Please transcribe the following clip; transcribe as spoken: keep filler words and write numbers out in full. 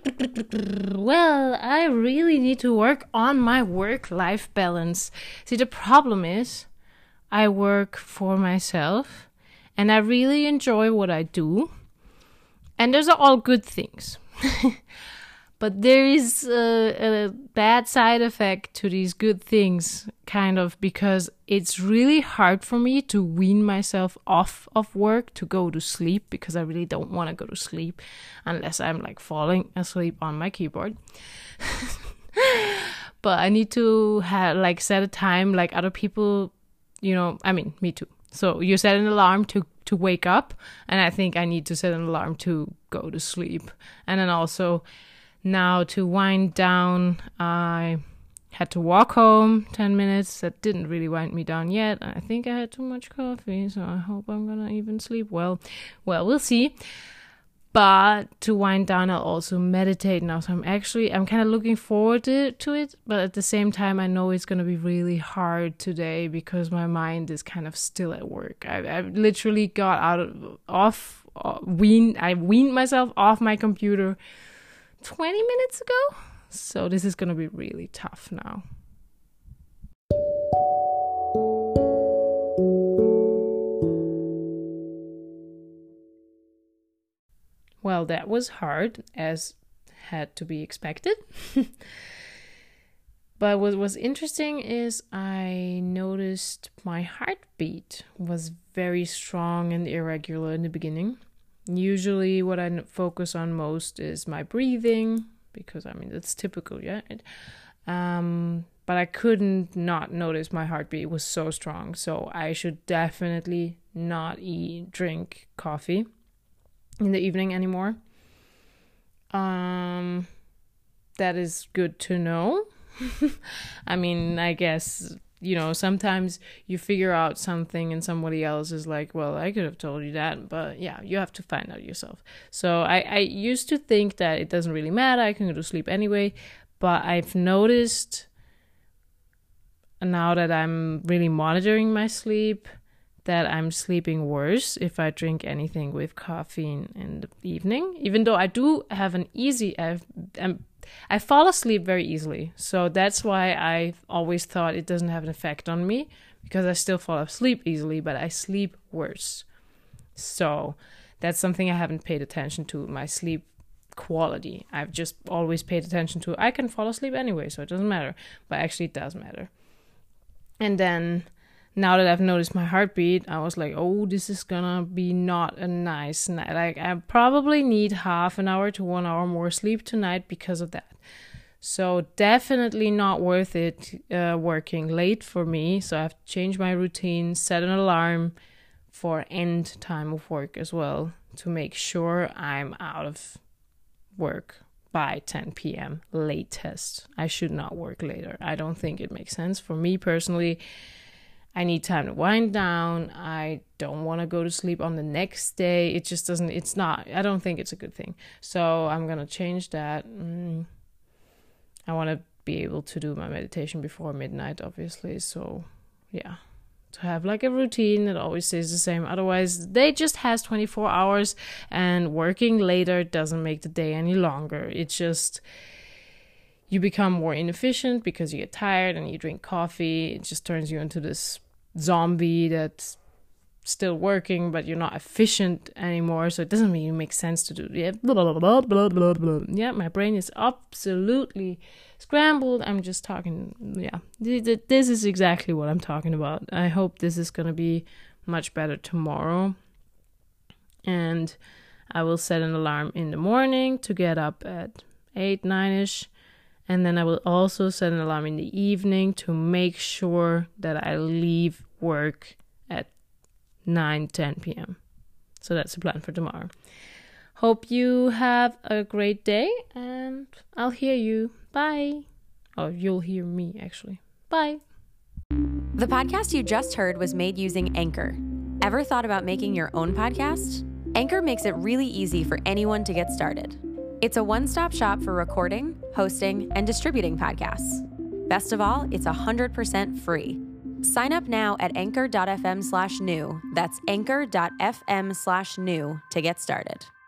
Well, I really need to work on my work-life balance. See, the problem is I work for myself and I really enjoy what I do. And those are all good things. But there is a, a bad side effect to these good things, kind of, because it's really hard for me to wean myself off of work to go to sleep, because I really don't want to go to sleep unless I'm like falling asleep on my keyboard. But I need to have like set a time like other people, you know, I mean, me too. So you set an alarm to, to wake up, and I think I need to set an alarm to go to sleep. And then also now to wind down, I had to walk home ten minutes. That didn't really wind me down yet. I think I had too much coffee, so I hope I'm gonna even sleep well. Well, we'll see. But to wind down, I'll also meditate now. So I'm actually, I'm kind of looking forward to, to it. But at the same time, I know it's going to be really hard today because my mind is kind of still at work. I, I've literally got out of, off, uh, weaned, I weaned myself off my computer twenty minutes ago. So this is going to be really tough now. Well, that was hard, as had to be expected. But what was interesting is I noticed my heartbeat was very strong and irregular in the beginning. Usually what I focus on most is my breathing, because, I mean, that's typical, yeah? Um, but I couldn't not notice my heartbeat was so strong. So I should definitely not eat, drink coffee in the evening anymore. Um, that is good to know. I mean, I guess, you know, sometimes you figure out something and somebody else is like, well, I could have told you that, but yeah, you have to find out yourself. So I, I used to think that it doesn't really matter, I can go to sleep anyway, but I've noticed now that I'm really monitoring my sleep that I'm sleeping worse if I drink anything with caffeine in the evening. Even though I do have an easy, I've, I'm, I fall asleep very easily. So that's why I've always thought it doesn't have an effect on me, because I still fall asleep easily, but I sleep worse. So that's something I haven't paid attention to, my sleep quality. I've just always paid attention to, I can fall asleep anyway, so it doesn't matter. But actually it does matter. And then now that I've noticed my heartbeat, I was like, oh, this is gonna be not a nice night. Like, I probably need half an hour to one hour more sleep tonight because of that. So definitely not worth it uh, working late for me. So I have to change my routine, set an alarm for end time of work as well, to make sure I'm out of work by ten p.m. latest. I should not work later. I don't think it makes sense for me personally. I need time to wind down. I don't want to go to sleep on the next day. It just doesn't, it's not, I don't think it's a good thing. So I'm going to change that. Mm. I want to be able to do my meditation before midnight, obviously. So yeah, to have like a routine that always stays the same. Otherwise, the day just has twenty-four hours, and working later doesn't make the day any longer. It's just, you become more inefficient because you get tired and you drink coffee. It just turns you into this zombie that's still working, but you're not efficient anymore. So it doesn't really make sense to do. Yeah, blah, blah, blah, blah, blah, blah. Yeah, my brain is absolutely scrambled. I'm just talking. Yeah, this is exactly what I'm talking about. I hope this is going to be much better tomorrow. And I will set an alarm in the morning to get up at eight, nine-ish. And then I will also set an alarm in the evening to make sure that I leave work at nine, ten p.m. So that's the plan for tomorrow. Hope you have a great day, and I'll hear you. Bye. Oh, you'll hear me, actually. Bye. The podcast you just heard was made using Anchor. Ever thought about making your own podcast? Anchor makes it really easy for anyone to get started. It's a one-stop shop for recording, hosting, and distributing podcasts. Best of all, it's one hundred percent free. Sign up now at anchor.fm slash new. That's anchor.fm slash new to get started.